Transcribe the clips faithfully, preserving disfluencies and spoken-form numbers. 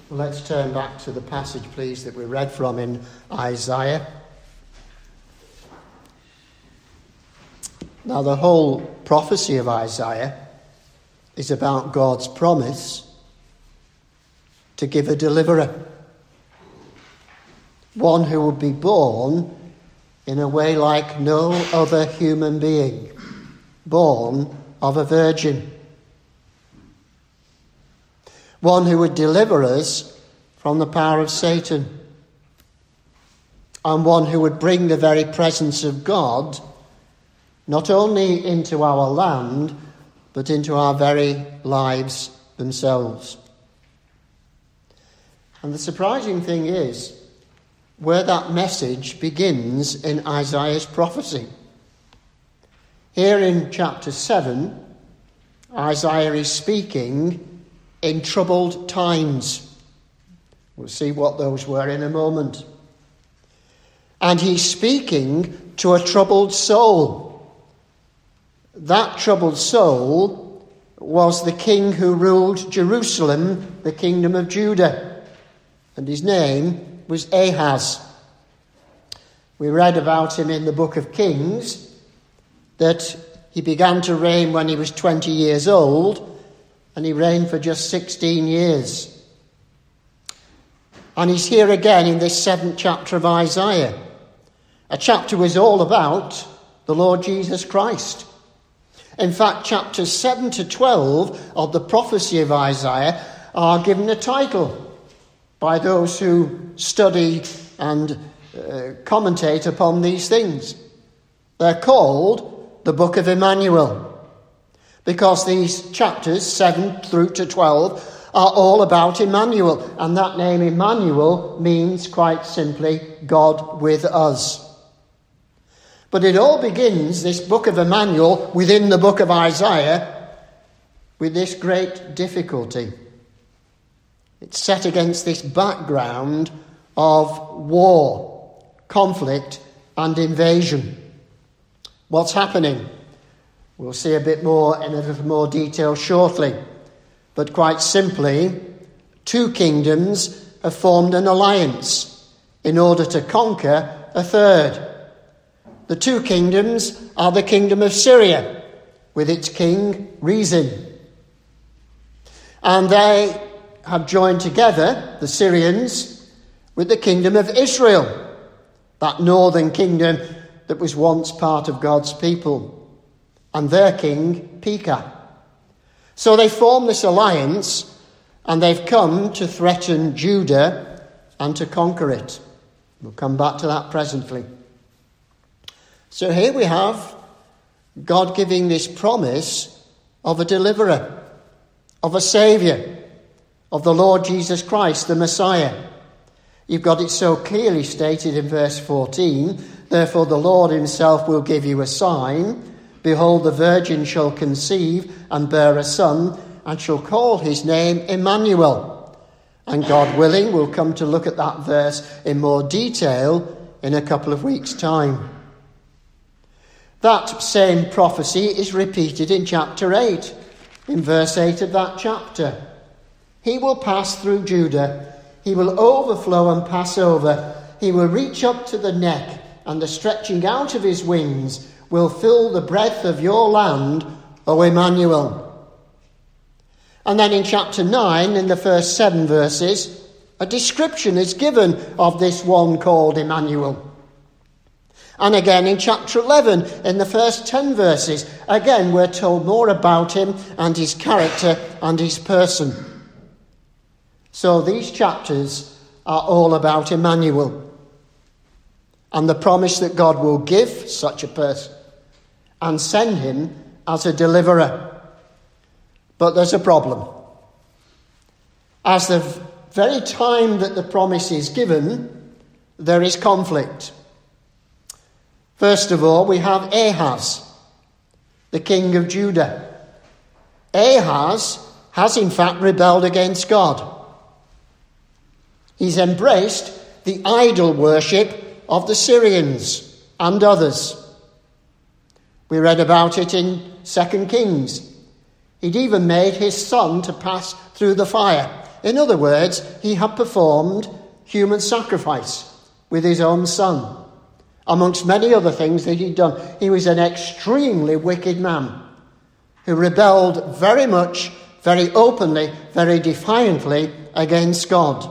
Well, let's turn back to the passage, please, that we read from in Isaiah. Now, the whole prophecy of Isaiah is about God's promise to give a deliverer, one who would be born in a way like no other human being, born of a virgin. One who would deliver us from the power of Satan, and one who would bring the very presence of God not only into our land, but into our very lives themselves. And the surprising thing is where that message begins in Isaiah's prophecy. Here in chapter seven, Isaiah is speaking in troubled times. We'll see what those were in a moment. And he's speaking to a troubled soul. That troubled soul was the king who ruled Jerusalem, the kingdom of Judah. And his name was Ahaz. We read about him in the book of Kings, that he began to reign when he was twenty years old, and he reigned for just sixteen years. And he's here again in this seventh chapter of Isaiah. A chapter was all about the Lord Jesus Christ. In fact, chapters seven to twelve of the prophecy of Isaiah are given a title by those who study and uh, commentate upon these things. They're called the Book of Emmanuel, because these chapters, seven through to twelve, are all about Emmanuel. And that name Emmanuel means, quite simply, God with us. But it all begins, this book of Emmanuel, within the book of Isaiah, with this great difficulty. It's set against this background of war, conflict, and invasion. What's happening? We'll see a bit more in a little more detail shortly. But quite simply, two kingdoms have formed an alliance in order to conquer a third. The two kingdoms are the kingdom of Syria, with its king Rezin. And they have joined together, the Syrians, with the kingdom of Israel, that northern kingdom that was once part of God's people, and their king Pekah. So they form this alliance, and they've come to threaten Judah and to conquer it. We'll come back to that presently. So here we have God giving this promise of a deliverer, of a saviour, of the Lord Jesus Christ, the Messiah. You've got it so clearly stated in verse fourteen, "Therefore the Lord himself will give you a sign. Behold, the virgin shall conceive and bear a son, and shall call his name Emmanuel." And God willing, we'll come to look at that verse in more detail in a couple of weeks' time. That same prophecy is repeated in chapter eight, in verse eight of that chapter. "He will pass through Judah. He will overflow and pass over. He will reach up to the neck, and the stretching out of his wings will fill the breadth of your land, O Emmanuel." And then in chapter nine, in the first seven verses, a description is given of this one called Emmanuel. And again in chapter eleven, in the first ten verses, again we're told more about him and his character and his person. So these chapters are all about Emmanuel and the promise that God will give such a person and send him as a deliverer. But there's a problem. As the very time that the promise is given, there is conflict. First of all, we have Ahaz, the king of Judah. Ahaz has in fact rebelled against God. He's embraced the idol worship of the Syrians and others. We read about it in Second Kings. He'd even made his son to pass through the fire. In other words, he had performed human sacrifice with his own son, amongst many other things that he'd done. He was an extremely wicked man who rebelled very much, very openly, very defiantly against God.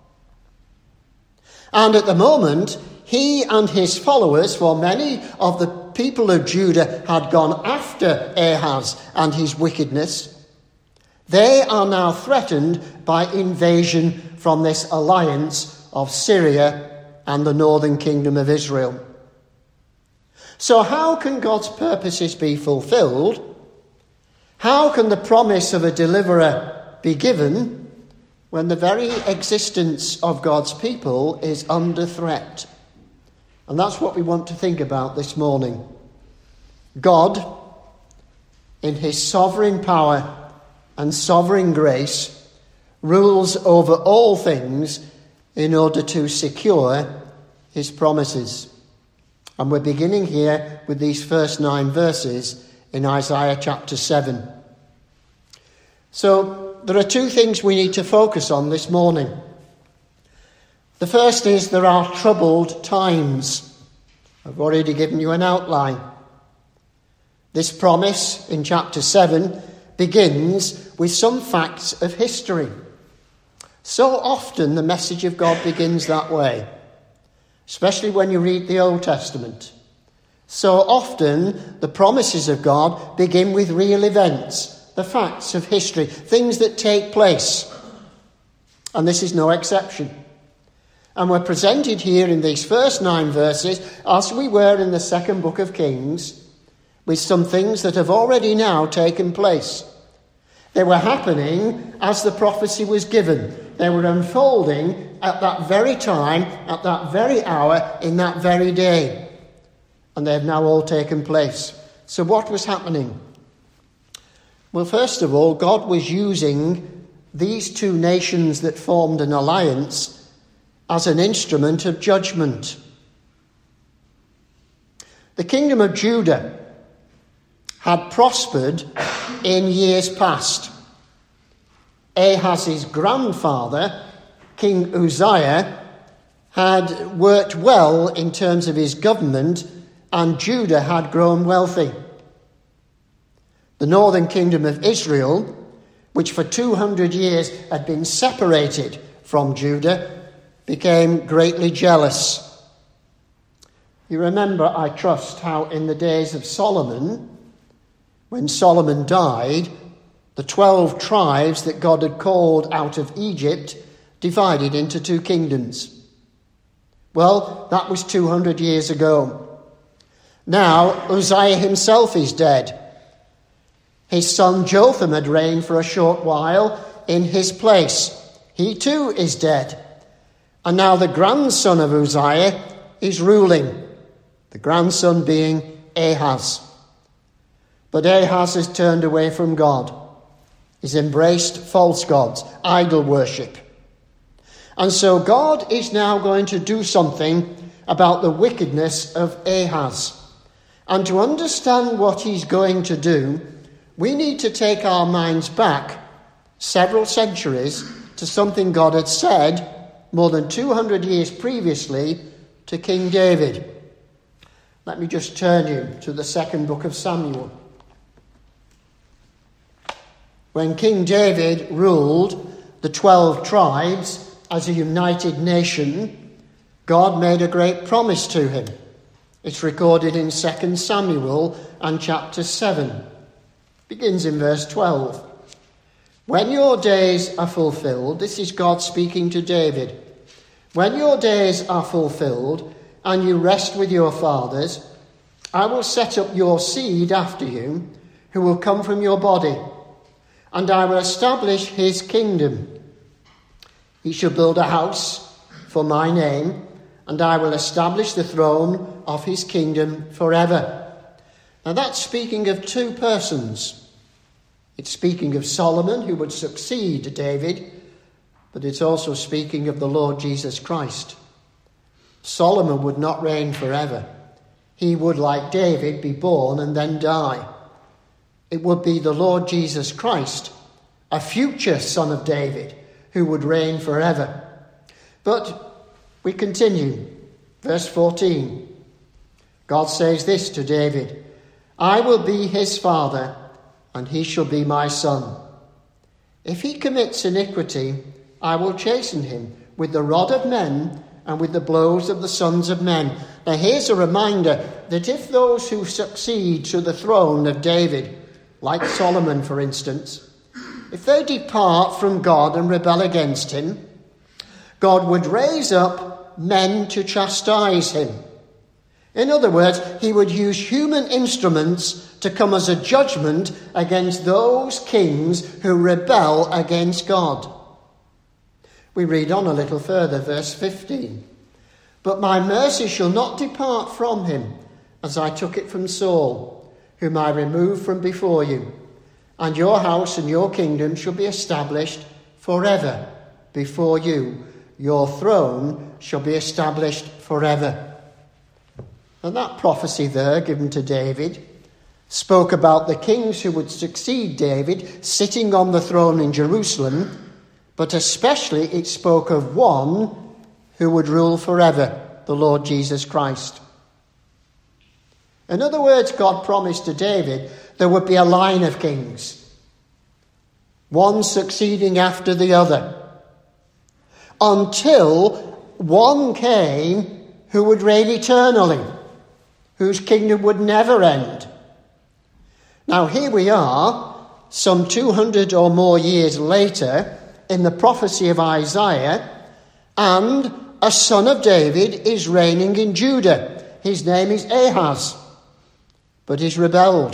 And at the moment, he and his followers, for many of the people of Judah had gone after Ahaz and his wickedness, they are now threatened by invasion from this alliance of Syria and the northern kingdom of Israel. So how can God's purposes be fulfilled? How can the promise of a deliverer be given when the very existence of God's people is under threat? And that's what we want to think about this morning. God, in his sovereign power and sovereign grace, rules over all things in order to secure his promises. And we're beginning here with these first nine verses in Isaiah chapter seven. So there are two things we need to focus on this morning. The first is there are troubled times. I've already given you an outline. This promise in chapter seven begins with some facts of history. So often the message of God begins that way, especially when you read the Old Testament. So often the promises of God begin with real events, the facts of history, things that take place. And this is no exception. And we're presented here in these first nine verses, as we were in the second book of Kings, with some things that have already now taken place. They were happening as the prophecy was given. They were unfolding at that very time, at that very hour, in that very day. And they have now all taken place. So what was happening? Well, first of all, God was using these two nations that formed an alliance as an instrument of judgment. The kingdom of Judah had prospered in years past. Ahaz's grandfather, King Uzziah, had worked well in terms of his government, and Judah had grown wealthy. The northern kingdom of Israel, which for two hundred years had been separated from Judah, became greatly jealous. You remember, I trust, how in the days of Solomon, when Solomon died, the twelve tribes that God had called out of Egypt divided into two kingdoms. Well, that was two hundred years ago. Now, Uzziah himself is dead. His son Jotham had reigned for a short while in his place. He too is dead. And now the grandson of Uzziah is ruling, the grandson being Ahaz. But Ahaz has turned away from God. He's embraced false gods, idol worship. And so God is now going to do something about the wickedness of Ahaz. And to understand what he's going to do, we need to take our minds back several centuries to something God had said more than two hundred years previously to King David. Let me just turn you to the second book of Samuel. When King David ruled the twelve tribes as a united nation, God made a great promise to him. It's recorded in Second Samuel and chapter seven. Begins in verse twelve. When your days are fulfilled, this is God speaking to David. When your days are fulfilled and you rest with your fathers, I will set up your seed after you, who will come from your body, and I will establish his kingdom. He shall build a house for my name, and I will establish the throne of his kingdom forever. Now that's speaking of two persons. It's speaking of Solomon, who would succeed David, but it's also speaking of the Lord Jesus Christ. Solomon would not reign forever. He would, like David, be born and then die. It would be the Lord Jesus Christ, a future son of David, who would reign forever. But we continue. Verse fourteen. God says this to David, I will be his father, and he shall be my son. If he commits iniquity, I will chasten him with the rod of men and with the blows of the sons of men. Now here's a reminder that if those who succeed to the throne of David, like Solomon for instance, if they depart from God and rebel against him, God would raise up men to chastise him. In other words, he would use human instruments to come as a judgment against those kings who rebel against God. We read on a little further, verse fifteen. But my mercy shall not depart from him, as I took it from Saul, whom I removed from before you. And your house and your kingdom shall be established forever before you. Your throne shall be established forever. And that prophecy there, given to David, spoke about the kings who would succeed David sitting on the throne in Jerusalem, but especially it spoke of one who would rule forever, the Lord Jesus Christ. In other words, God promised to David there would be a line of kings, one succeeding after the other, until one came who would reign eternally, whose kingdom would never end. Now here we are, some two hundred or more years later, in the prophecy of Isaiah, and a son of David is reigning in Judah. His name is Ahaz, but he's rebelled.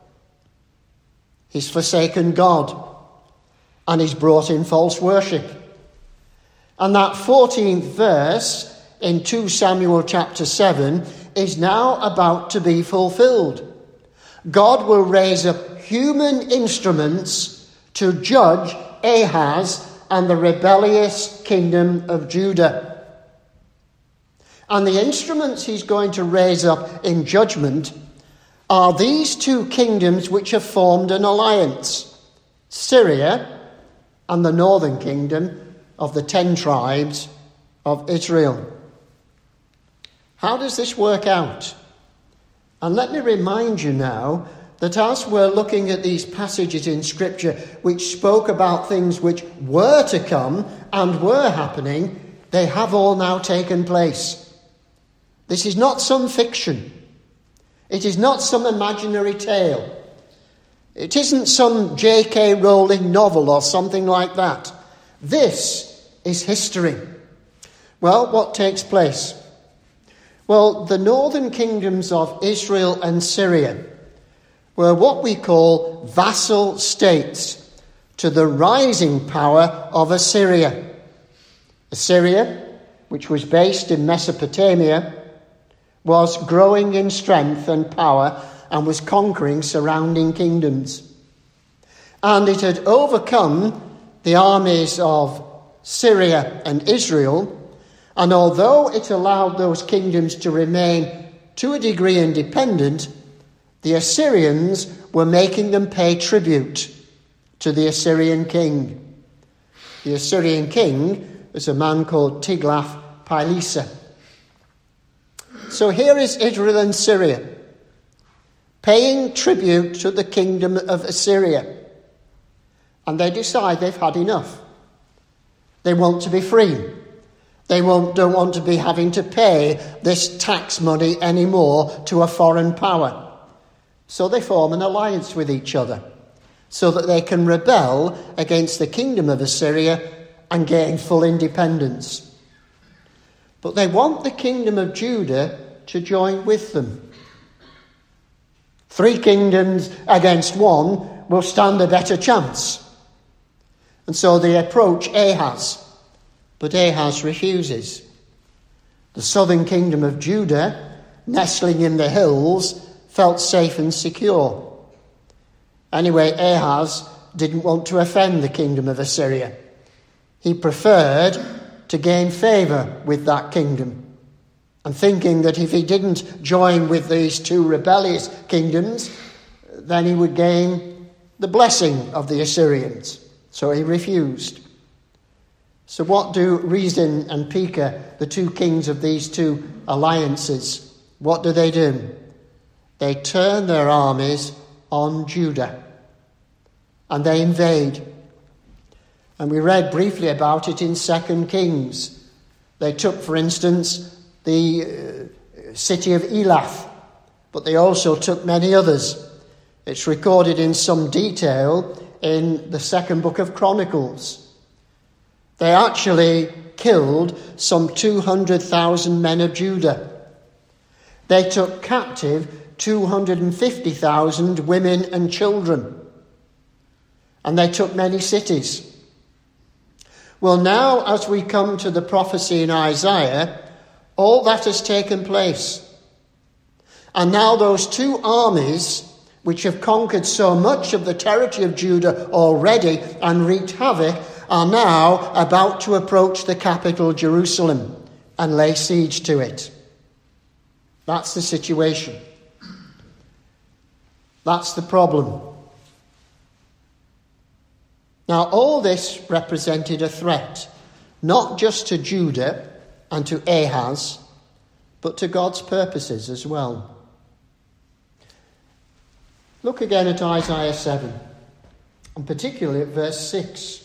He's forsaken God, and he's brought in false worship. And that fourteenth verse in Second Samuel chapter seven is now about to be fulfilled. God will raise up human instruments to judge Ahaz and the rebellious kingdom of Judah. And the instruments he's going to raise up in judgment are these two kingdoms which have formed an alliance, Syria and the northern kingdom of the ten tribes of Israel. How does this work out? And let me remind you now that as we're looking at these passages in Scripture which spoke about things which were to come and were happening, they have all now taken place. This is not some fiction. It is not some imaginary tale. It isn't some J K Rowling novel or something like that. This is history. Well, what takes place? Well, the northern kingdoms of Israel and Syria were what we call vassal states to the rising power of Assyria. Assyria, which was based in Mesopotamia, was growing in strength and power and was conquering surrounding kingdoms. And it had overcome the armies of Syria and Israel, and although it allowed those kingdoms to remain to a degree independent, the Assyrians were making them pay tribute to the Assyrian king. The Assyrian king was a man called Tiglath-Pileser. So here is Israel and Syria paying tribute to the kingdom of Assyria. And they decide they've had enough. They want to be free. They won't, don't want to be having to pay this tax money anymore to a foreign power. So they form an alliance with each other so that they can rebel against the kingdom of Assyria and gain full independence. But they want the kingdom of Judah to join with them. Three kingdoms against one will stand a better chance. And so they approach Ahaz. But Ahaz refuses. The southern kingdom of Judah, nestling in the hills, felt safe and secure. Anyway, Ahaz didn't want to offend the kingdom of Assyria. He preferred to gain favour with that kingdom, and thinking that if he didn't join with these two rebellious kingdoms, then he would gain the blessing of the Assyrians. So he refused. So what do Rezin and Pekah, the two kings of these two alliances, what do they do? They turn their armies on Judah and they invade. And we read briefly about it in Second Kings. They took, for instance, the uh, city of Elath, but they also took many others. It's recorded in some detail in the second book of Chronicles. They actually killed some two hundred thousand men of Judah. They took captive two hundred fifty thousand women and children. And they took many cities. Well, now as we come to the prophecy in Isaiah, all that has taken place. And now those two armies, which have conquered so much of the territory of Judah already and wreaked havoc, are now about to approach the capital, Jerusalem, and lay siege to it. That's the situation. That's the problem. Now, all this represented a threat, not just to Judah and to Ahaz, but to God's purposes as well. Look again at Isaiah seven, and particularly at verse six.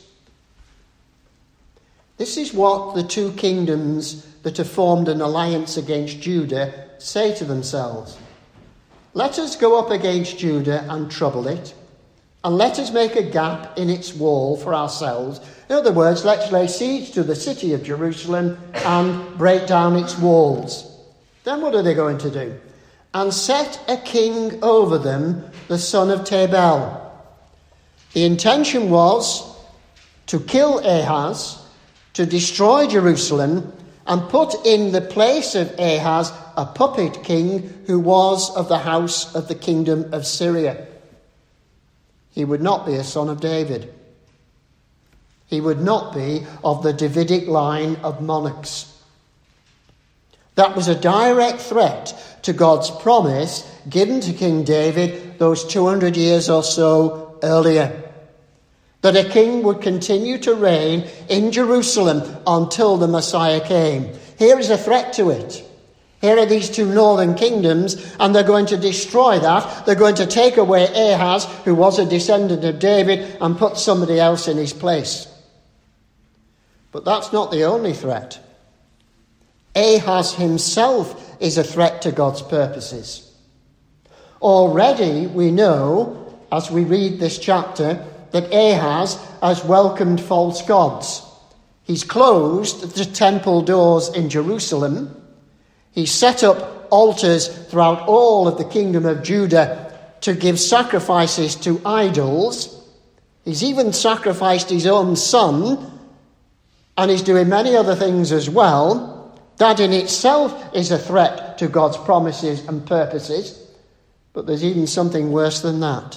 This is what the two kingdoms that have formed an alliance against Judah say to themselves. Let us go up against Judah and trouble it, and let us make a gap in its wall for ourselves. In other words, let's lay siege to the city of Jerusalem and break down its walls. Then what are they going to do? And set a king over them, the son of Tabel. The intention was to kill Ahaz, to destroy Jerusalem, and put in the place of Ahaz a puppet king who was of the house of the kingdom of Syria. He would not be a son of David. He would not be of the Davidic line of monarchs. That was a direct threat to God's promise given to King David those two hundred years or so earlier. That a king would continue to reign in Jerusalem until the Messiah came. Here is a threat to it. Here are these two northern kingdoms, and they're going to destroy that. They're going to take away Ahaz, who was a descendant of David, and put somebody else in his place. But that's not the only threat. Ahaz himself is a threat to God's purposes. Already we know, as we read this chapter, that Ahaz has welcomed false gods. He's closed the temple doors in Jerusalem. He's set up altars throughout all of the kingdom of Judah to give sacrifices to idols. He's even sacrificed his own son, and he's doing many other things as well. That in itself is a threat to God's promises and purposes. But there's even something worse than that.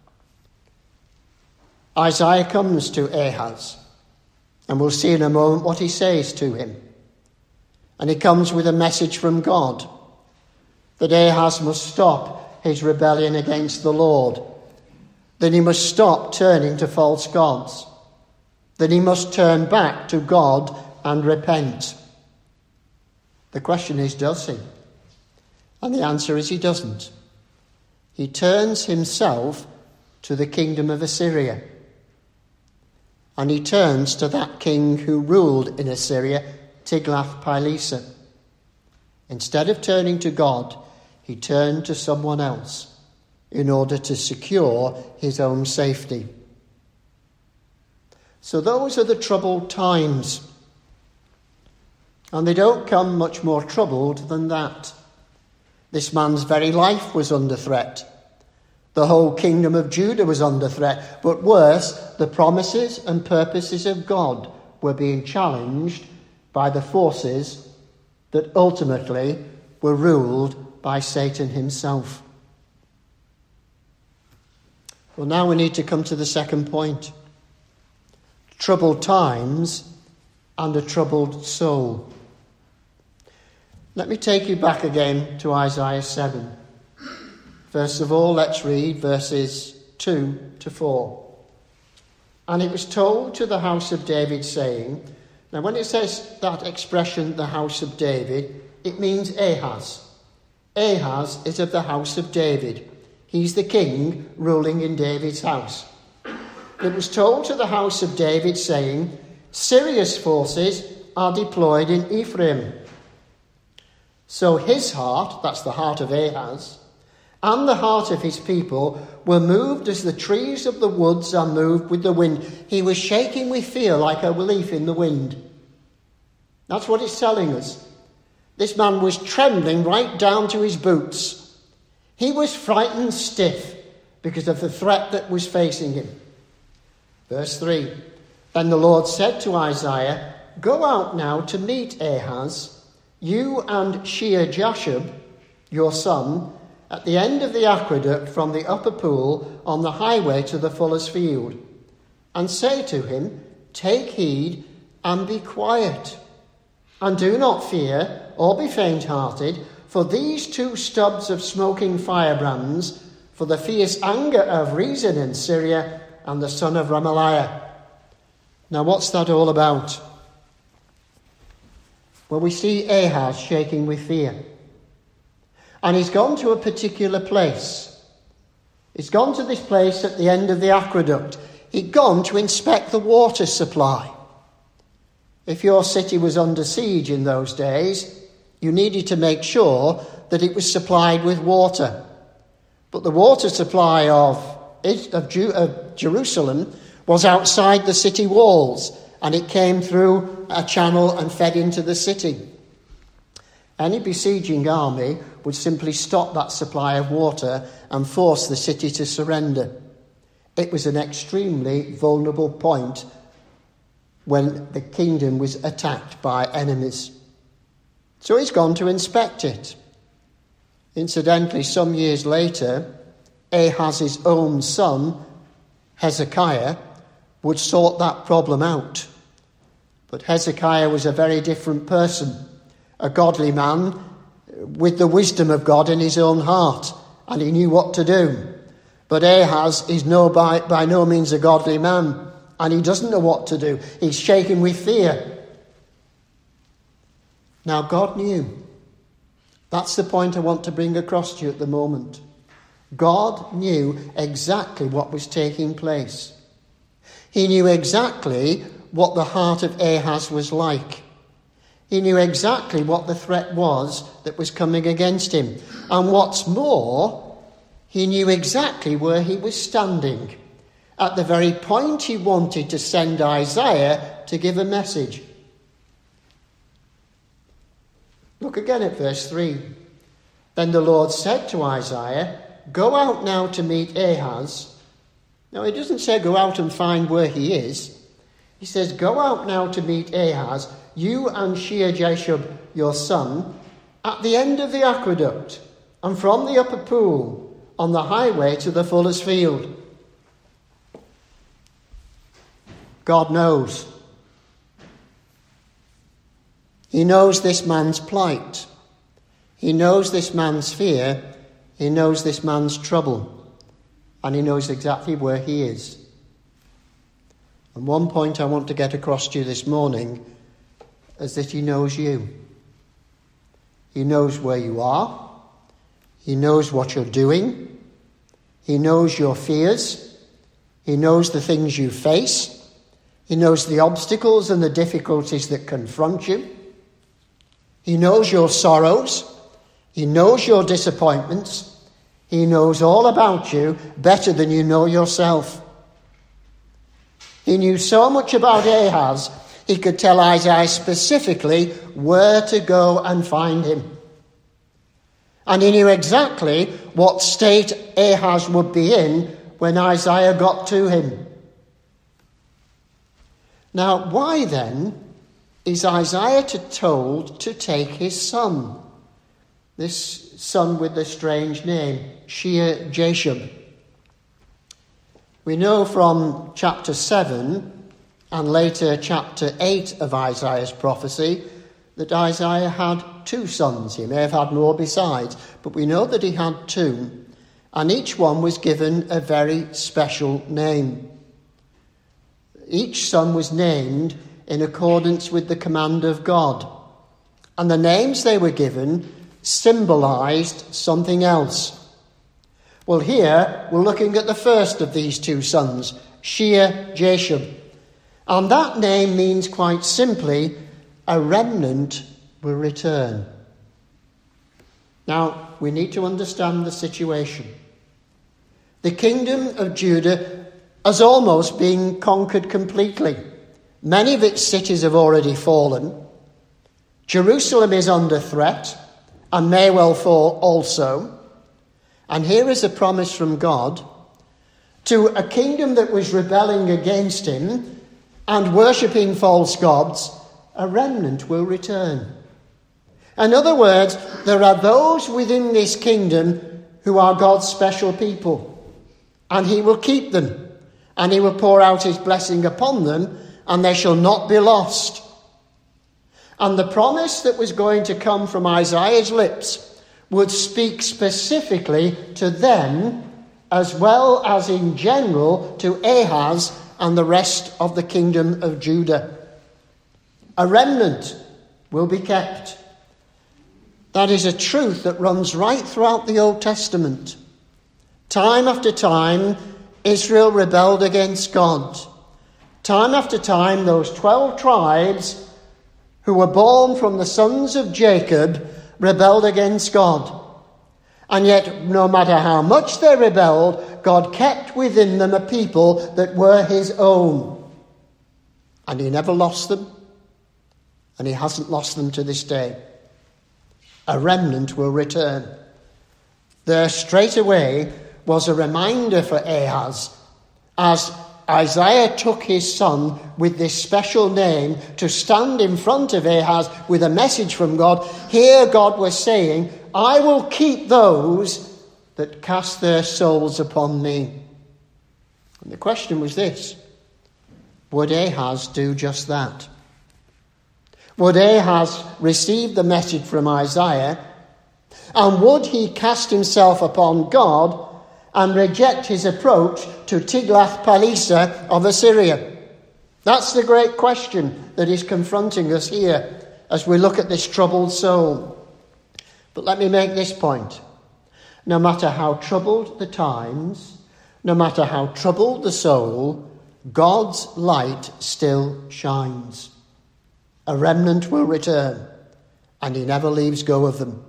Isaiah comes to Ahaz, and we'll see in a moment what he says to him. And he comes with a message from God that Ahaz must stop his rebellion against the Lord, that he must stop turning to false gods, that he must turn back to God and repent. The question is, does he? And the answer is he doesn't. He turns himself to the kingdom of Assyria. And he turns to that king who ruled in Assyria, Tiglath-Pileser. Instead of turning to God, he turned to someone else in order to secure his own safety. So those are the troubled times. And they don't come much more troubled than that. This man's very life was under threat. The whole kingdom of Judah was under threat. But worse, the promises and purposes of God were being challenged by the forces that ultimately were ruled by Satan himself. Well, now we need to come to the second point. Troubled times and a troubled soul. Let me take you back again to Isaiah seven. First of all, let's read verses two to four. And it was told to the house of David, saying, Now, when it says that expression, the house of David, it means Ahaz. Ahaz is of the house of David. He's the king ruling in David's house. It was told to the house of David, saying, Syria's forces are deployed in Ephraim. So his heart, that's the heart of Ahaz, and the heart of his people were moved as the trees of the woods are moved with the wind. He was shaking with fear like a leaf in the wind. That's what it's telling us. This man was trembling right down to his boots. He was frightened stiff because of the threat that was facing him. Verse three, Then the Lord said to Isaiah, Go out now to meet Ahaz, you and Shear-Jashub, your son, at the end of the aqueduct from the upper pool on the highway to the fuller's field, and say to him, Take heed and be quiet, and do not fear or be faint-hearted, for these two stubs of smoking firebrands, for the fierce anger of Rezin in Syria and the son of Remaliah. Now what's that all about? Well, we see Ahaz shaking with fear. And he's gone to a particular place. He's gone to this place at the end of the aqueduct. He'd gone to inspect the water supply. If your city was under siege in those days, you needed to make sure that it was supplied with water. But the water supply of, of, Ju- of Jerusalem was outside the city walls, and it came through a channel and fed into the city. Any besieging army would simply stop that supply of water and force the city to surrender. It was an extremely vulnerable point when the kingdom was attacked by enemies. So he's gone to inspect it. Incidentally, some years later, Ahaz's own son, Hezekiah, would sort that problem out. But Hezekiah was a very different person, a godly man with the wisdom of God in his own heart, and he knew what to do. But Ahaz is no by, by no means a godly man, and he doesn't know what to do. He's shaken with fear. Now, God knew. That's the point I want to bring across to you at the moment. God knew exactly what was taking place. He knew exactly what the heart of Ahaz was like. He knew exactly what the threat was that was coming against him. And what's more, he knew exactly where he was standing, at the very point he wanted to send Isaiah to give a message. Look again at verse three. Then the Lord said to Isaiah, Go out now to meet Ahaz. Now, he doesn't say go out and find where he is. He says, Go out now to meet Ahaz, you and Shear-Jashub, your son, at the end of the aqueduct, and from the upper pool, on the highway to the fuller's field. God knows. He knows this man's plight. He knows this man's fear. He knows this man's trouble. And he knows exactly where he is. And one point I want to get across to you this morning is that he knows you. He knows where you are. He knows what you're doing. He knows your fears. He knows the things you face. He knows the obstacles and the difficulties that confront you. He knows your sorrows. He knows your disappointments. He knows all about you better than you know yourself. He knew so much about Ahaz, he could tell Isaiah specifically where to go and find him. And he knew exactly what state Ahaz would be in when Isaiah got to him. Now, why then is Isaiah told to take his son? This son with the strange name, Shear-Jashub. We know from chapter seven and later chapter eight of Isaiah's prophecy that Isaiah had two sons. He may have had more besides, but we know that he had two, and each one was given a very special name. Each son was named in accordance with the command of God. And the names they were given symbolized something else. Well, here we're looking at the first of these two sons, Shear-Jashub. And that name means quite simply, a remnant will return. Now, we need to understand the situation. The kingdom of Judah has almost been conquered completely. Many of its cities have already fallen. Jerusalem is under threat and may well fall also. And here is a promise from God to a kingdom that was rebelling against him and worshipping false gods, a remnant will return. In other words, there are those within this kingdom who are God's special people, and he will keep them, and he will pour out his blessing upon them, and they shall not be lost. And the promise that was going to come from Isaiah's lips would speak specifically to them, as well as in general to Ahaz and the rest of the kingdom of Judah. A remnant will be kept. That is a truth that runs right throughout the Old Testament. Time after time, Israel rebelled against God. Time after time, those twelve tribes who were born from the sons of Jacob rebelled against God. And yet, no matter how much they rebelled, God kept within them a people that were his own. And he never lost them, and he hasn't lost them to this day. A remnant will return. There straight away was a reminder for Ahaz, as Isaiah took his son with this special name to stand in front of Ahaz with a message from God. Here God was saying, I will keep those that cast their souls upon me. And the question was this: would Ahaz do just that? Would Ahaz receive the message from Isaiah, and would he cast himself upon God and reject his approach to Tiglath-Pileser of Assyria? That's the great question that is confronting us here as we look at this troubled soul. But let me make this point. No matter how troubled the times, no matter how troubled the soul, God's light still shines. A remnant will return, and he never leaves go of them.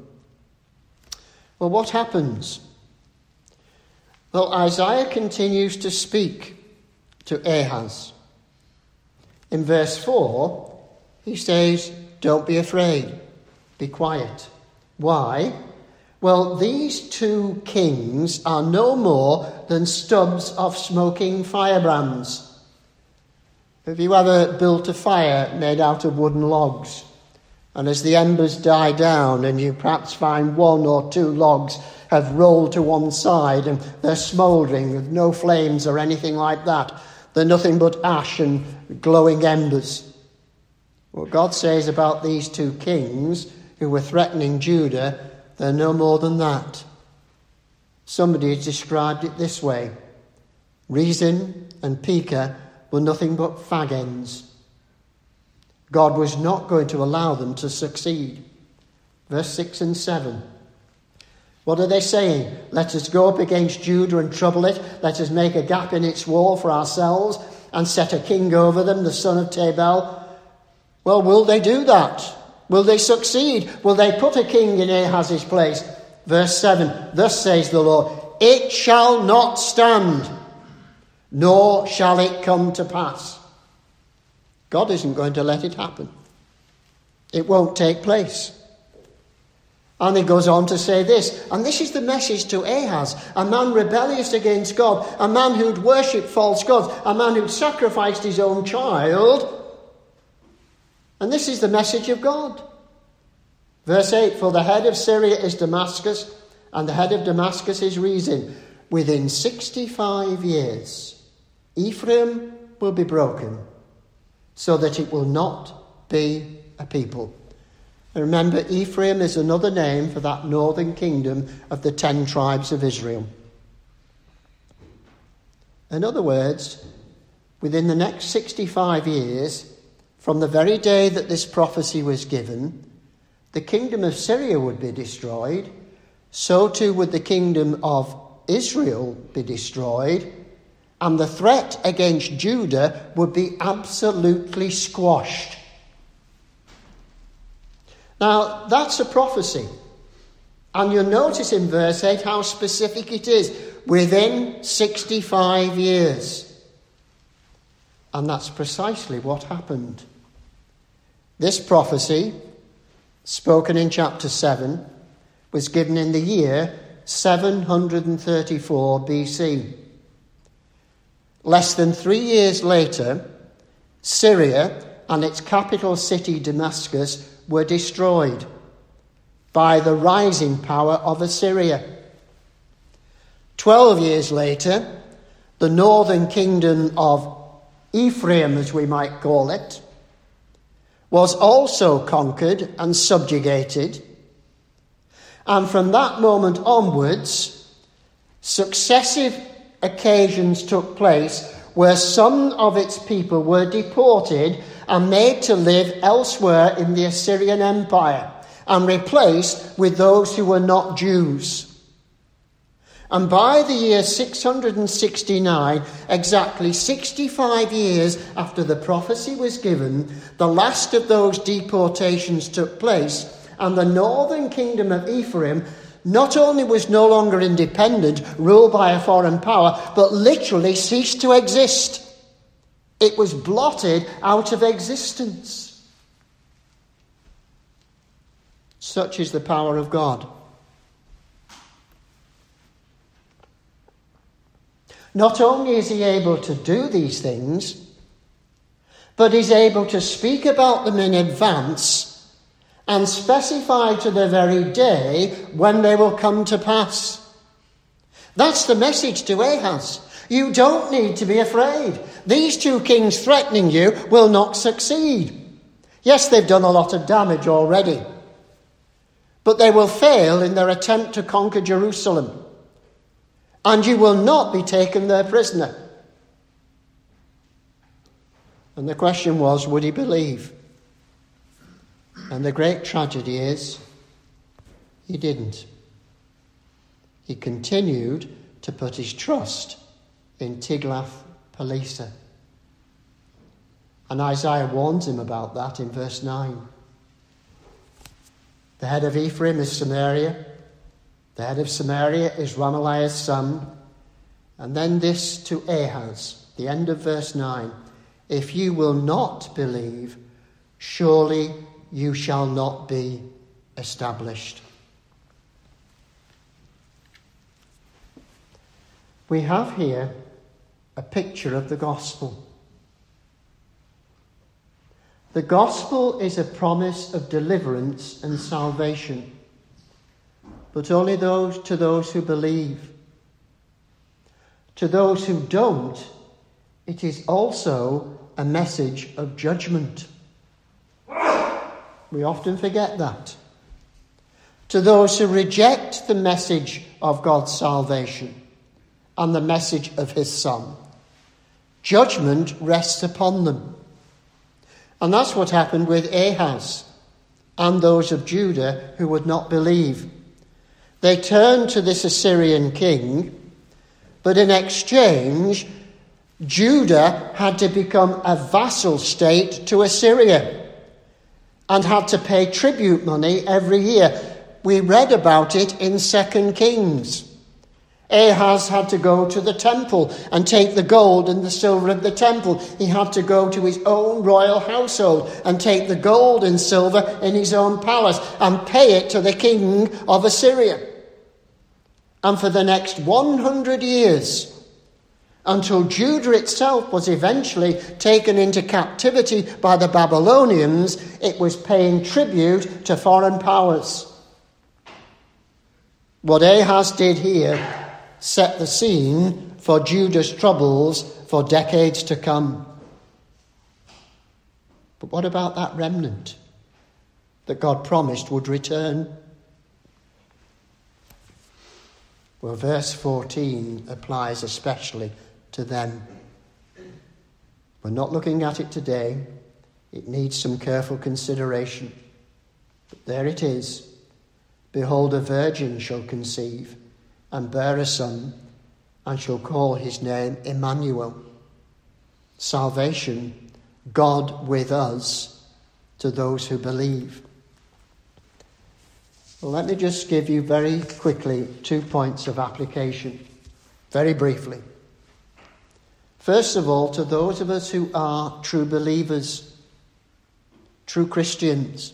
Well, what happens? Well, Isaiah continues to speak to Ahaz. In verse four, he says, don't be afraid, be quiet. Why? Well, these two kings are no more than stubs of smoking firebrands. Have you ever built a fire made out of wooden logs? And as the embers die down and you perhaps find one or two logs have rolled to one side and they're smouldering with no flames or anything like that. They're nothing but ash and glowing embers. What God says about these two kings who were threatening Judah, they're no more than that. Somebody has described it this way: Rezin and Pekah were nothing but fag ends. God was not going to allow them to succeed. Verse six and seven. What are they saying? Let us go up against Judah and trouble it. Let us make a gap in its wall for ourselves and set a king over them, the son of Tabel. Well, will they do that? Will they succeed? Will they put a king in Ahaz's place? Verse seven. Thus says the Lord, it shall not stand, nor shall it come to pass. God isn't going to let it happen. It won't take place. And he goes on to say this, and this is the message to Ahaz, a man rebellious against God, a man who'd worshipped false gods, a man who'd sacrificed his own child. And this is the message of God. Verse eight, for the head of Syria is Damascus, and the head of Damascus is Rezin. Within sixty-five years, Ephraim will be broken, so that it will not be a people. And remember, Ephraim is another name for that northern kingdom of the ten tribes of Israel. In other words, within the next sixty-five years, from the very day that this prophecy was given, the kingdom of Syria would be destroyed, so too would the kingdom of Israel be destroyed, and the threat against Judah would be absolutely squashed. Now, that's a prophecy. And you'll notice in verse eight how specific it is. Within sixty-five years. And that's precisely what happened. This prophecy, spoken in chapter seven, was given in the year seven hundred thirty-four B C. Less than three years later, Syria and its capital city Damascus were destroyed by the rising power of Assyria. Twelve years later, the northern kingdom of Ephraim, as we might call it, was also conquered and subjugated. And from that moment onwards, successive occasions took place where some of its people were deported and made to live elsewhere in the Assyrian Empire and replaced with those who were not Jews. And by the year six hundred sixty-nine, exactly sixty-five years after the prophecy was given, the last of those deportations took place, and the northern kingdom of Ephraim not only was no longer independent, ruled by a foreign power, but literally ceased to exist. It was blotted out of existence. Such is the power of God. Not only is he able to do these things, but he's able to speak about them in advance and specify to the very day when they will come to pass. That's the message to Ahaz. You don't need to be afraid. These two kings threatening you will not succeed. Yes, they've done a lot of damage already, but they will fail in their attempt to conquer Jerusalem. And you will not be taken there prisoner. And the question was, would he believe? And the great tragedy is, he didn't. He continued to put his trust in Tiglath-Pileser. And Isaiah warns him about that in verse nine. The head of Ephraim is Samaria. The head of Samaria is Ramaliah's son. And then this to Ahaz, the end of verse nine. If you will not believe, surely you shall not be established. We have here a picture of the gospel. The gospel is a promise of deliverance and salvation, but only those to those who believe. To those who don't, it is also a message of judgment. We often forget that. To those who reject the message of God's salvation and the message of his Son, judgment rests upon them. And that's what happened with Ahaz and those of Judah who would not believe. They turned to this Assyrian king, but in exchange, Judah had to become a vassal state to Assyria and had to pay tribute money every year. We read about it in Second Kings. Ahaz had to go to the temple and take the gold and the silver of the temple. He had to go to his own royal household and take the gold and silver in his own palace and pay it to the king of Assyria. And for the next one hundred years, until Judah itself was eventually taken into captivity by the Babylonians, it was paying tribute to foreign powers. What Ahaz did here set the scene for Judah's troubles for decades to come. But what about that remnant that God promised would return? Well, verse fourteen applies especially to them. We're not looking at it today. It needs some careful consideration. But there it is. Behold, a virgin shall conceive and bear a son, and shall call his name Emmanuel. Salvation, God with us, to those who believe. Well, let me just give you very quickly two points of application, very briefly. First of all, to those of us who are true believers, true Christians,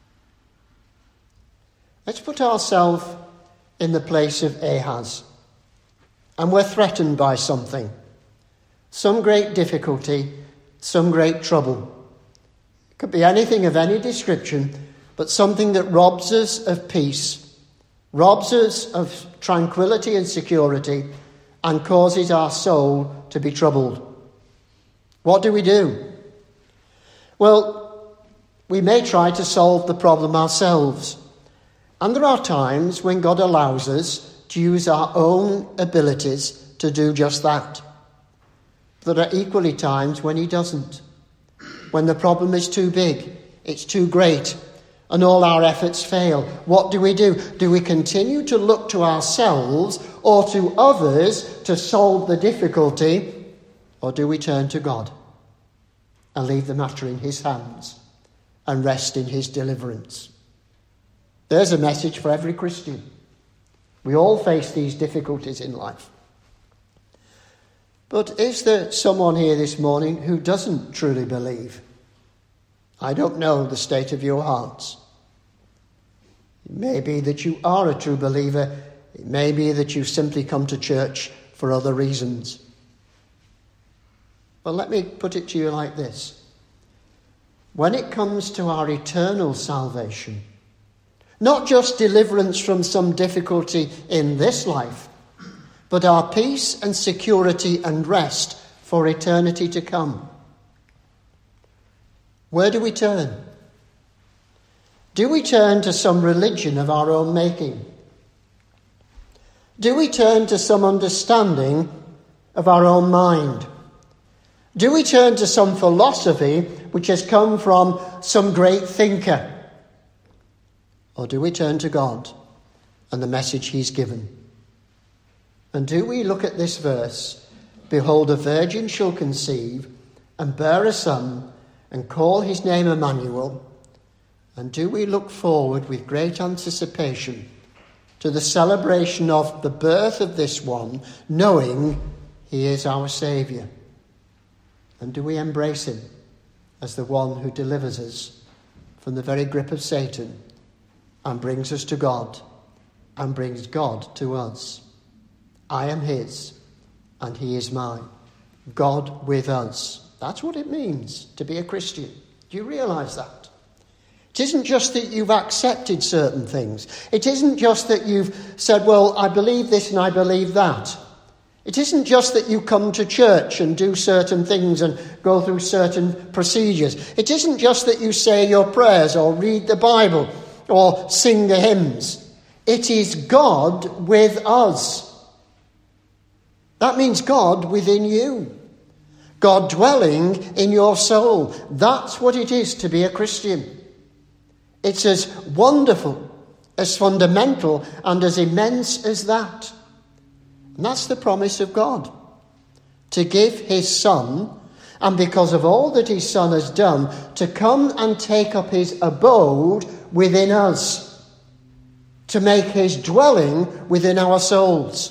let's put ourselves in the place of Ahaz. And we're threatened by something, some great difficulty, some great trouble. It could be anything of any description, but something that robs us of peace, robs us of tranquility and security, and causes our soul to be troubled. What do we do? Well, we may try to solve the problem ourselves. And there are times when God allows us to use our own abilities to do just that. There are equally times when he doesn't. When the problem is too big, it's too great, and all our efforts fail. What do we do? Do we continue to look to ourselves or to others to solve the difficulty, or do we turn to God and leave the matter in his hands and rest in his deliverance? There's a message for every Christian. We all face these difficulties in life. But is there someone here this morning who doesn't truly believe? I don't know the state of your hearts. It may be that you are a true believer. It may be that you've simply come to church for other reasons. But let me put it to you like this. When it comes to our eternal salvation, not just deliverance from some difficulty in this life, but our peace and security and rest for eternity to come, where do we turn? Do we turn to some religion of our own making? Do we turn to some understanding of our own mind? Do we turn to some philosophy which has come from some great thinker? Or do we turn to God and the message he's given? And do we look at this verse, behold, a virgin shall conceive and bear a son and call his name Emmanuel? And do we look forward with great anticipation to the celebration of the birth of this one, knowing he is our Saviour? And do we embrace him as the one who delivers us from the very grip of Satan and brings us to God and brings God to us? I am his and he is mine. God with us. That's what it means to be a Christian. Do you realise that? It isn't just that you've accepted certain things. It isn't just that you've said, well, I believe this and I believe that. It isn't just that you come to church and do certain things and go through certain procedures. It isn't just that you say your prayers or read the Bible or sing the hymns. It is God with us. That means God within you. God dwelling in your soul. That's what it is to be a Christian. It's as wonderful, as fundamental, and as immense as that. And that's the promise of God. To give his Son, and because of all that his Son has done, to come and take up his abode within us. To make his dwelling within our souls.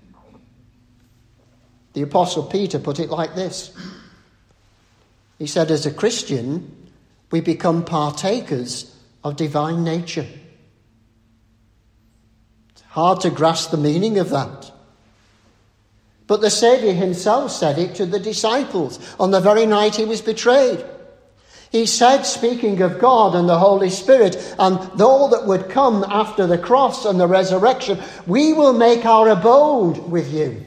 The Apostle Peter put it like this. He said, as a Christian, we become partakers of divine nature. It's hard to grasp the meaning of that. But the Saviour himself said it to the disciples on the very night he was betrayed. He said, speaking of God and the Holy Spirit and all that would come after the cross and the resurrection, we will make our abode with you.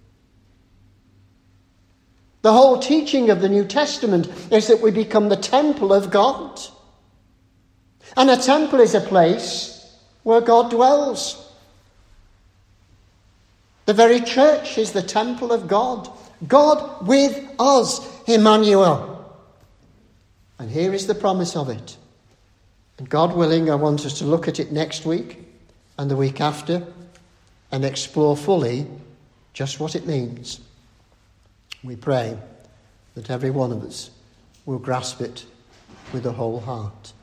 The whole teaching of the New Testament is that we become the temple of God. And a temple is a place where God dwells. The very church is the temple of God. God with us, Emmanuel. And here is the promise of it. And God willing, I want us to look at it next week and the week after and explore fully just what it means. We pray that every one of us will grasp it with a whole heart.